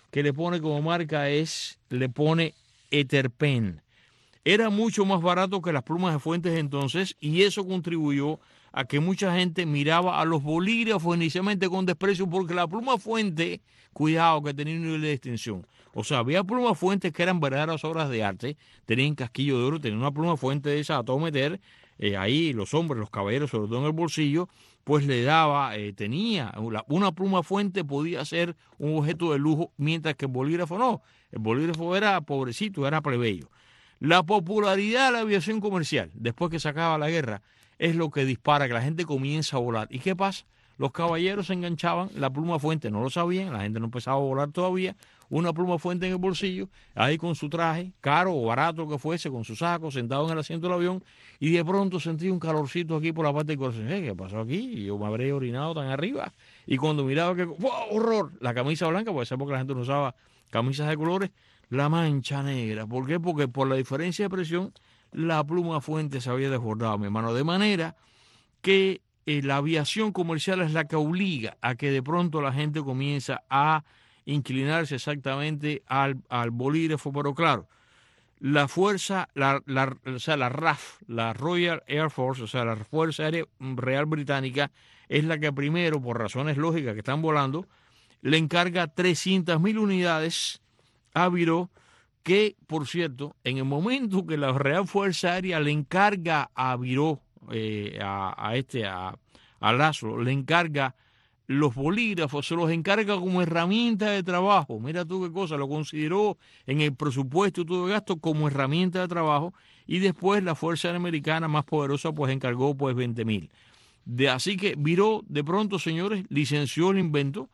le pone Etherpen. Era mucho más barato que las plumas de fuentes entonces, y eso contribuyó a que mucha gente miraba a los bolígrafos inicialmente con desprecio, porque la pluma fuente, cuidado, que tenía un nivel de distinción. O sea, había plumas fuentes que eran verdaderas obras de arte, tenían casquillo de oro, tenían una pluma fuente de esa a todo meter, ahí los hombres, los caballeros, sobre todo en el bolsillo, pues le daba, tenía, una pluma fuente podía ser un objeto de lujo, mientras que el bolígrafo no. El bolígrafo era pobrecito, era plebeyo. La popularidad de la aviación comercial, después que se acaba la guerra, es lo que dispara que la gente comienza a volar. ¿Y qué pasa? Los caballeros se enganchaban, la pluma fuente no lo sabían, la gente no empezaba a volar todavía, una pluma fuente en el bolsillo, ahí con su traje, caro o barato lo que fuese, con su saco, sentado en el asiento del avión, y de pronto sentí un calorcito aquí por la parte del corazón. ¿Qué pasó aquí? Y yo me habré orinado tan arriba. Y cuando miraba que, ¡wow, horror! La camisa blanca, porque esa época la gente no usaba camisas de colores, la mancha negra. ¿Por qué? Porque por la diferencia de presión, la pluma fuente se había desbordado, mi hermano. De manera que la aviación comercial es la que obliga a que de pronto la gente comienza a inclinarse exactamente al bolígrafo, pero claro, la fuerza, la RAF, la Royal Air Force, o sea, la Fuerza Aérea Real Británica, es la que primero, por razones lógicas que están volando, le encarga 300.000 unidades a Viró, que, por cierto, en el momento que la Real Fuerza Aérea le encarga a Viró, a Laszlo, le encarga los bolígrafos, se los encarga como herramienta de trabajo. Mira tú qué cosa, lo consideró en el presupuesto y todo el gasto como herramienta de trabajo, y después la Fuerza Aérea Americana más poderosa pues encargó pues 20.000. Así que Viró, de pronto, señores, licenció el invento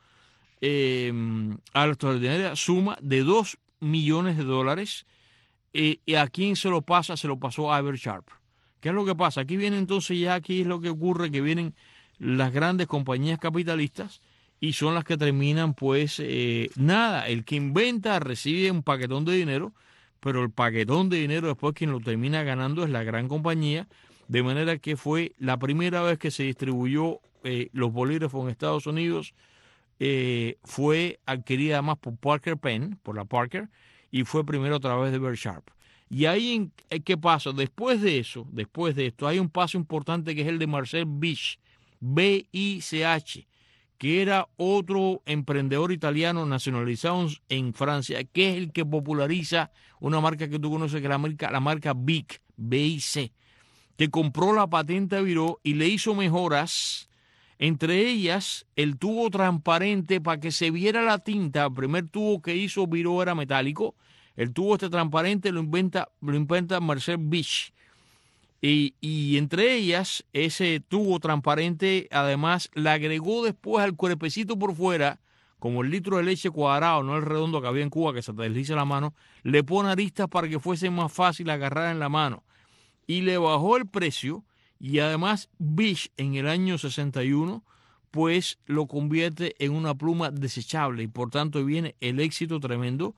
a la extraordinaria suma de $2 millones, y a quién se lo pasa, se lo pasó a Everett Sharp. ¿Qué es lo que pasa? Aquí viene entonces, ya aquí es lo que ocurre, que vienen las grandes compañías capitalistas y son las que terminan pues el que inventa recibe un paquetón de dinero, pero el paquetón de dinero después quien lo termina ganando es la gran compañía, de manera que fue la primera vez que se distribuyó los bolígrafos en Estados Unidos. Fue adquirida además por Parker Pen, por la Parker, y fue primero a través de Everett Sharp. Y ahí, ¿qué pasa? Después de esto, hay un paso importante que es el de Marcel Bich, B-I-C-H, que era otro emprendedor italiano nacionalizado en Francia, que es el que populariza una marca que tú conoces, que es la marca Bic, B-I-C, que compró la patente a Viró y le hizo mejoras. Entre ellas, el tubo transparente para que se viera la tinta. El primer tubo que hizo Viró era metálico. El tubo transparente lo inventa Marcel Bich. Y entre ellas, ese tubo transparente, además, le agregó después al cuerpecito por fuera, como el litro de leche cuadrado, no el redondo que había en Cuba, que se te desliza la mano, le pone aristas para que fuese más fácil agarrar en la mano. Y le bajó el precio. Y además Bich en el año 61 pues lo convierte en una pluma desechable, y por tanto viene el éxito tremendo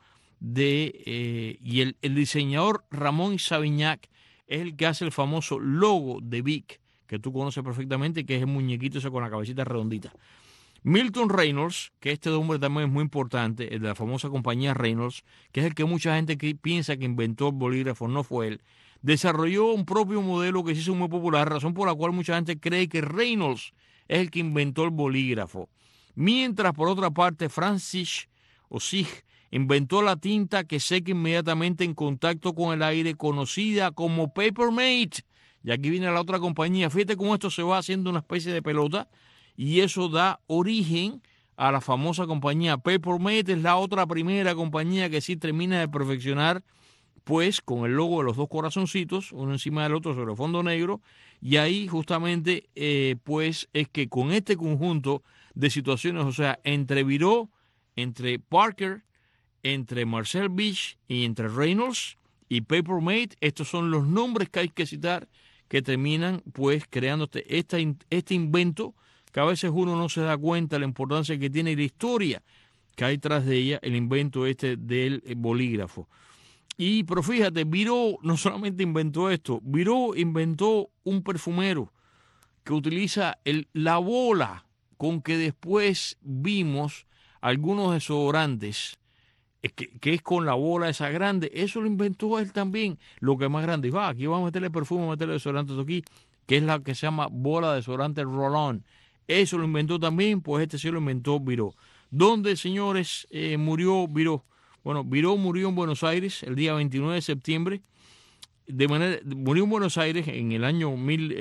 y el diseñador Ramón Savignac es el que hace el famoso logo de Bic, que tú conoces perfectamente, que es el muñequito ese con la cabecita redondita. Milton Reynolds, que este hombre también es muy importante, el de la famosa compañía Reynolds, que es el que mucha gente piensa que inventó el bolígrafo, no fue él, desarrolló un propio modelo que se hizo muy popular, razón por la cual mucha gente cree que Reynolds es el que inventó el bolígrafo. Mientras, por otra parte, Francis Sig inventó la tinta que seca inmediatamente en contacto con el aire, conocida como Papermate. Y aquí viene la otra compañía. Fíjate cómo esto se va haciendo una especie de pelota, y eso da origen a la famosa compañía Papermate. Es la otra primera compañía que sí termina de perfeccionar, pues con el logo de los dos corazoncitos, uno encima del otro sobre fondo negro, y ahí justamente pues es que con este conjunto de situaciones, o sea, entre Viró, entre Parker, entre Marcel Beach y entre Reynolds y Papermate, estos son los nombres que hay que citar que terminan pues creando este invento que a veces uno no se da cuenta de la importancia que tiene y la historia que hay tras de ella, el invento del bolígrafo. Pero fíjate, Viró no solamente inventó esto, Viró inventó un perfumero que utiliza la bola con que después vimos algunos desodorantes, que es con la bola esa grande. Eso lo inventó él también, lo que es más grande. Y aquí vamos a meterle perfume, vamos a meterle desodorantes aquí, que es la que se llama bola de desodorante roll-on. Eso lo inventó también, pues sí lo inventó Viró. ¿Dónde, señores, murió Viró? Bueno, Viró murió en Buenos Aires el día 29 de septiembre. Murió en Buenos Aires en el año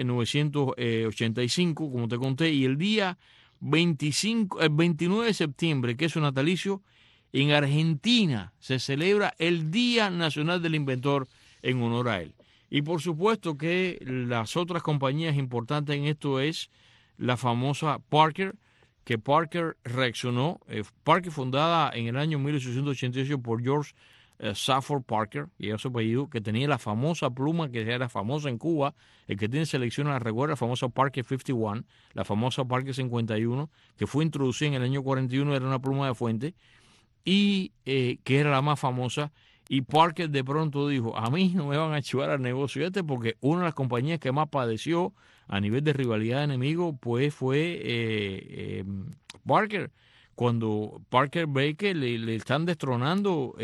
1985, como te conté, y el día 29 de septiembre, que es su natalicio, en Argentina se celebra el Día Nacional del Inventor en honor a él. Y por supuesto que las otras compañías importantes en esto es la famosa Parker, que Parker reaccionó. Parker, fundada en el año 1888 por George Safford Parker, y era su apellido, que tenía la famosa pluma que era famosa en Cuba. El que tiene selección la recuerda, la famosa Parker 51, la famosa Parker 51, que fue introducida en el año 41, era una pluma de fuente, y que era la más famosa. Y Parker de pronto dijo, a mí no me van a chivar al negocio porque una de las compañías que más padeció a nivel de rivalidad de enemigos pues fue Parker. Cuando Parker ve que le están destronando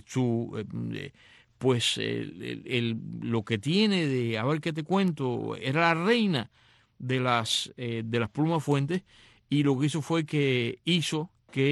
lo que tiene de, a ver qué te cuento, era la reina de las plumas fuentes, y lo que hizo fue que hizo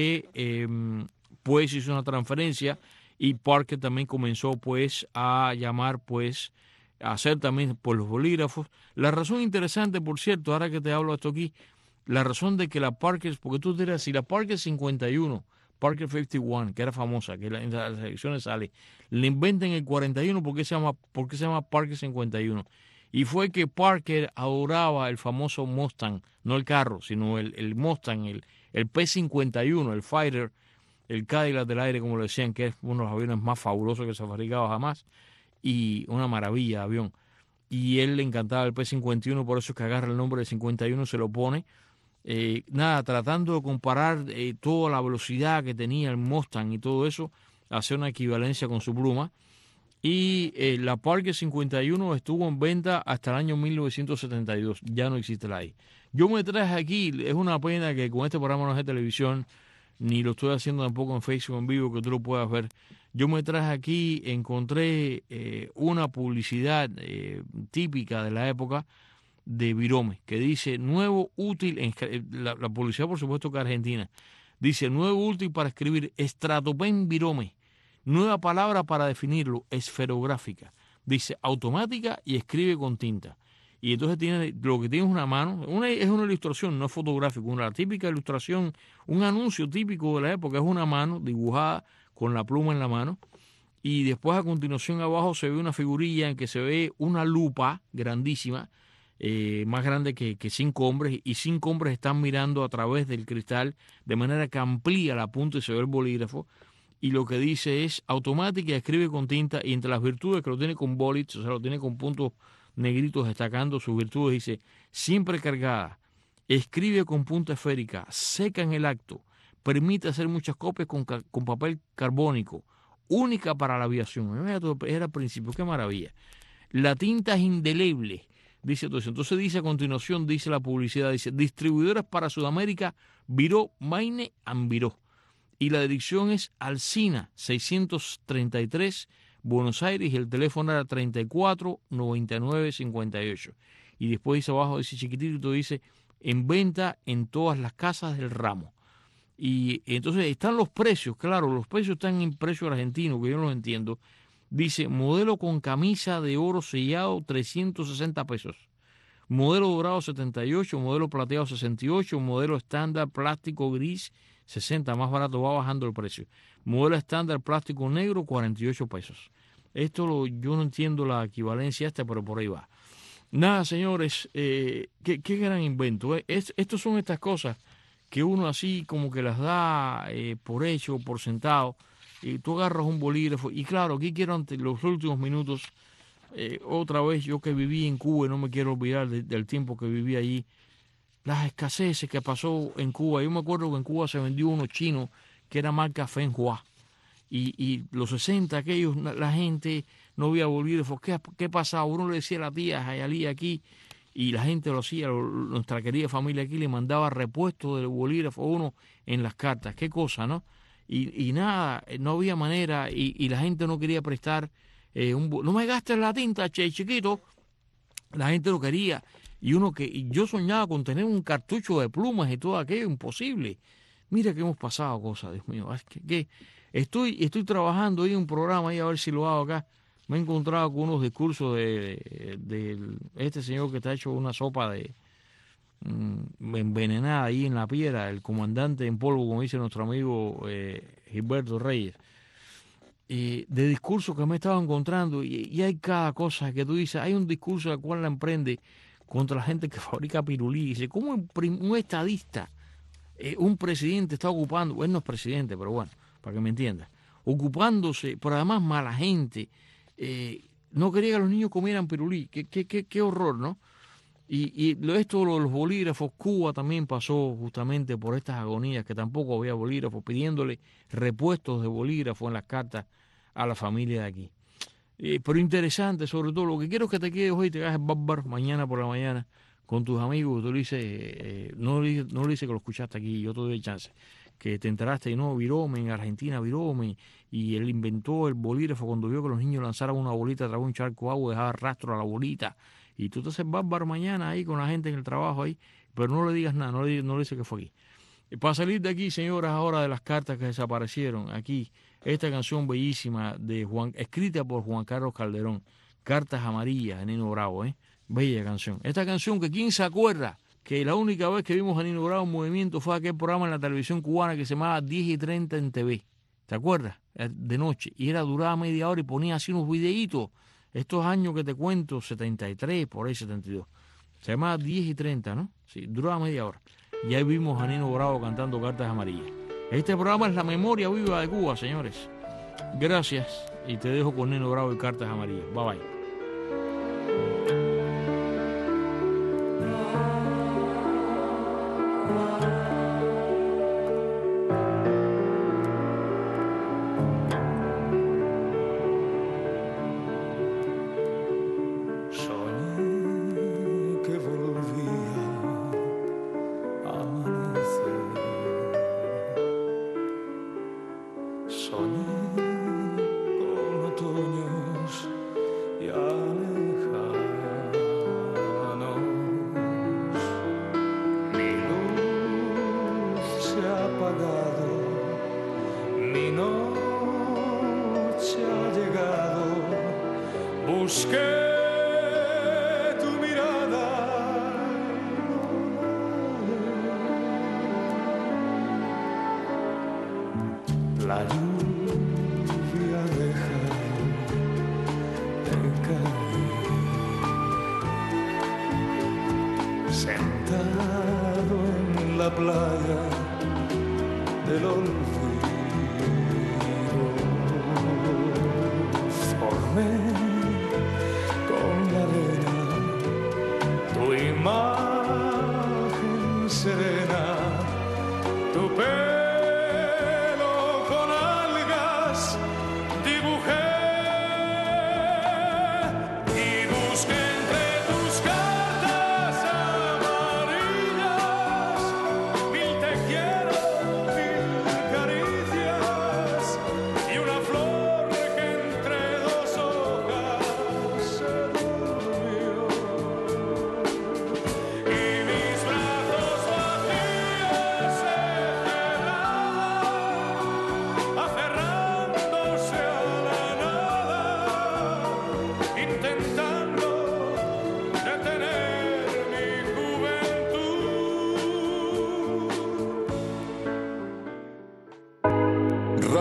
una transferencia, y Parker también comenzó pues a llamar pues a hacer también por los bolígrafos. La razón interesante, por cierto, ahora que te hablo de esto aquí, la razón de que la Parker, porque tú dirás, si la Parker 51, Parker 51, que era famosa, que en las elecciones sale, le inventan el 41, ¿por qué se llama Parker 51? Y fue que Parker adoraba el famoso Mustang, no el carro, sino el Mustang, el P-51, el Fighter, el Cadillac del aire, como lo decían, que es uno de los aviones más fabulosos que se ha fabricado jamás, y una maravilla de avión. Y él le encantaba el P-51, por eso es que agarra el nombre de 51, se lo pone. Tratando de comparar toda la velocidad que tenía el Mustang y todo eso, hacer una equivalencia con su pluma. Y la Parker 51 estuvo en venta hasta el año 1972, ya no existe la ahí. Yo me traje aquí, es una pena que con este programa no es de televisión, ni lo estoy haciendo tampoco en Facebook en vivo, que tú lo puedas ver. Yo me traje aquí, encontré una publicidad típica de la época de Virome, que dice nuevo útil, la publicidad por supuesto que argentina, dice nuevo útil para escribir, Stratopen Virome, nueva palabra para definirlo, esferográfica, dice automática y escribe con tinta. Y entonces lo que tiene es una mano, es una ilustración, no es fotográfico, una típica ilustración, un anuncio típico de la época, es una mano dibujada con la pluma en la mano, y después a continuación abajo se ve una figurilla en que se ve una lupa grandísima, más grande que 5 hombres, y 5 hombres están mirando a través del cristal, de manera que amplía la punta y se ve el bolígrafo, y lo que dice es automática y escribe con tinta, y entre las virtudes que lo tiene con bullets, o sea, lo tiene con puntos negritos destacando sus virtudes, dice siempre cargada, escribe con punta esférica, seca en el acto, permite hacer muchas copias con papel carbónico, única para la aviación. Era al principio, qué maravilla. La tinta es indeleble, dice todo eso. Entonces dice a continuación, dice la publicidad, dice distribuidores para Sudamérica, Viró, Maine and Viró. Y la dirección es Alsina 633, Buenos Aires, y el teléfono era 34 99 58. Y después dice abajo, dice chiquitito, dice en venta en todas las casas del ramo. Y entonces están los precios, claro, los precios están en precio argentino, que yo no los entiendo. Dice modelo con camisa de oro sellado 360 pesos. Modelo dorado 78, modelo plateado 68, modelo estándar plástico gris 60, más barato, va bajando el precio. Modelo estándar plástico negro, 48 pesos. Yo no entiendo la equivalencia pero por ahí va. Nada, señores, qué gran invento. Estos son estas cosas que uno así como que las da por hecho, por sentado, y tú agarras un bolígrafo. Y claro, aquí quiero ante los últimos minutos, otra vez yo que viví en Cuba, y no me quiero olvidar del tiempo que viví allí, las escaseces que pasó en Cuba. Yo me acuerdo que en Cuba se vendió uno chino que era marca Fenhua. Y los 60 aquellos, la gente no había bolígrafos. ¿Qué pasaba? Uno le decía a la tía Jayalí aquí, y la gente lo hacía, nuestra querida familia aquí le mandaba repuestos del bolígrafo a uno en las cartas. Qué cosa, ¿no? Y nada, no había manera, y la gente no quería prestar no me gastes la tinta, chiquito. La gente lo quería. Y yo soñaba con tener un cartucho de plumas y todo aquello, imposible. Mira que hemos pasado cosas, Dios mío. Es que estoy trabajando ahí en un programa, ahí a ver si lo hago acá. Me he encontrado con unos discursos de este señor que está hecho una sopa envenenada ahí en la piedra, el comandante en polvo, como dice nuestro amigo Gilberto Reyes. De discursos que me he estado encontrando, y hay cada cosa que tú dices. Hay un discurso al cual la emprende contra la gente que fabrica pirulí. Dice, ¿cómo un estadista, un presidente está ocupando? Él no es presidente, pero bueno, para que me entiendas, ocupándose, pero además mala gente, no quería que los niños comieran pirulí. Qué horror, ¿no? Esto de los bolígrafos, Cuba también pasó justamente por estas agonías, que tampoco había bolígrafos, pidiéndole repuestos de bolígrafos en las cartas a la familia de aquí. Pero interesante, sobre todo, lo que quiero es que te quedes hoy, te hagas bárbaro mañana por la mañana con tus amigos. Tú le dices, no le dices que lo escuchaste aquí, yo te doy chance, que te enteraste, no, Virome, en Argentina, Virome, y él inventó el bolígrafo cuando vio que los niños lanzaran una bolita a través de un charco de agua, dejaba rastro a la bolita. Y tú te haces bárbaro mañana ahí con la gente en el trabajo ahí, pero no le digas nada, no le dices que fue aquí. Para salir de aquí, señoras, ahora de las cartas que desaparecieron, aquí, esta canción bellísima escrita por Juan Carlos Calderón, Cartas Amarillas, de Nino Bravo, bella canción. Esta canción que quién se acuerda que la única vez que vimos a Nino Bravo en movimiento fue aquel programa en la televisión cubana que se llamaba 10:30 en TV. ¿Te acuerdas? De noche. Y duraba media hora y ponía así unos videitos. Estos años que te cuento, 73, por ahí 72. Se llamaba 10:30, ¿no? Sí, duraba media hora. Y ahí vimos a Nino Bravo cantando Cartas Amarillas. Este programa es la memoria viva de Cuba, señores. Gracias. Y te dejo con Nino Bravo y Cartas Amarillas. Bye bye.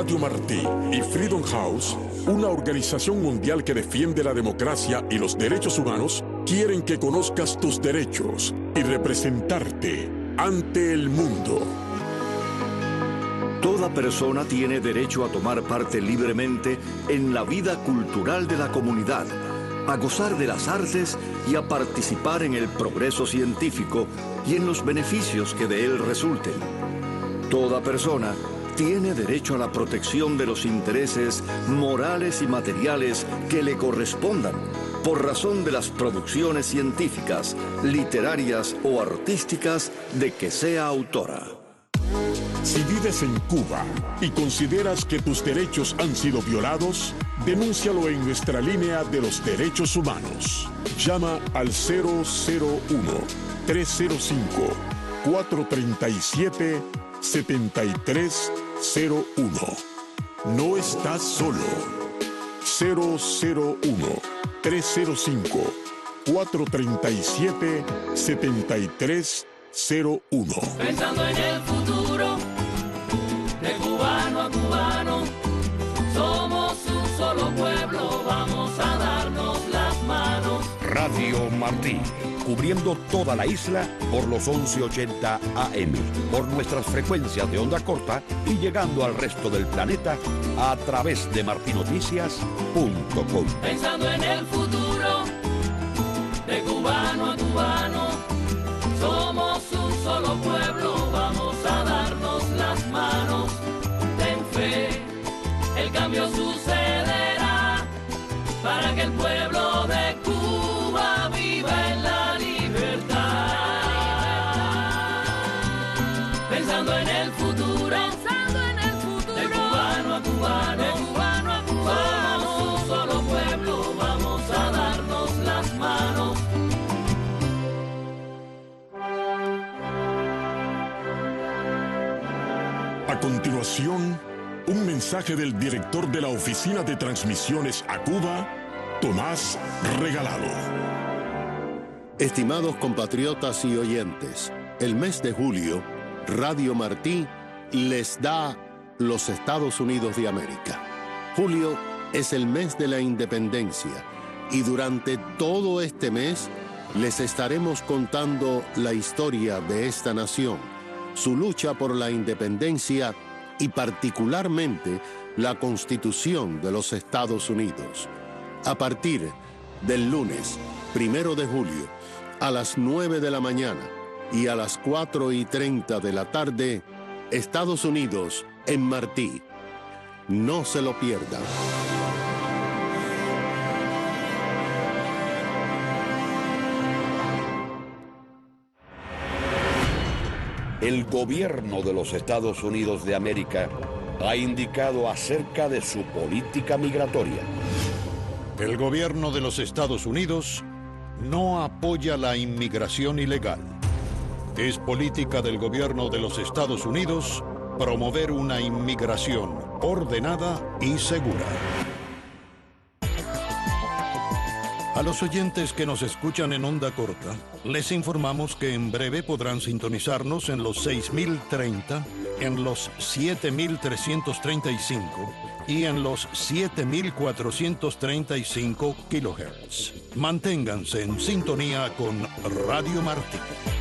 Radio Martí y Freedom House, una organización mundial que defiende la democracia y los derechos humanos, quieren que conozcas tus derechos y representarte ante el mundo. Toda persona tiene derecho a tomar parte libremente en la vida cultural de la comunidad, a gozar de las artes y a participar en el progreso científico y en los beneficios que de él resulten. Toda persona tiene derecho a la protección de los intereses morales y materiales que le correspondan por razón de las producciones científicas, literarias o artísticas de que sea autora. Si vives en Cuba y consideras que tus derechos han sido violados, denúncialo en nuestra línea de los derechos humanos. Llama al 001-305-437-7301. No estás solo. 001-305-437-7301. Pensando en el futuro, de cubano a cubano, somos un solo pueblo, vamos a darnos las manos. Radio Martí, cubriendo toda la isla por los 1180 AM, por nuestras frecuencias de onda corta y llegando al resto del planeta a través de martinoticias.com. Pensando en el futuro, de cubano a cubano, somos un solo pueblo, vamos a darnos las manos. Ten fe, el cambio sucederá para que el pueblo de Cuba viva en la libertad. Pensando en el futuro, de cubano a cubano, somos un solo pueblo, vamos a darnos las manos. A continuación, un mensaje del director de la Oficina de Transmisiones a Cuba, Tomás Regalado. Estimados compatriotas y oyentes, el mes de julio, Radio Martí les da los Estados Unidos de América. Julio es el mes de la independencia y durante todo este mes les estaremos contando la historia de esta nación, su lucha por la independencia y particularmente la Constitución de los Estados Unidos. A partir del lunes 1 de julio a las 9 de la mañana y a las 4:30 de la tarde, Estados Unidos en Martí. No se lo pierdan. El gobierno de los Estados Unidos de América ha indicado acerca de su política migratoria. El gobierno de los Estados Unidos no apoya la inmigración ilegal. Es política del gobierno de los Estados Unidos promover una inmigración ordenada y segura. A los oyentes que nos escuchan en onda corta, les informamos que en breve podrán sintonizarnos en los 6030, en los 7335 y en los 7435 kHz. Manténganse en sintonía con Radio Martí.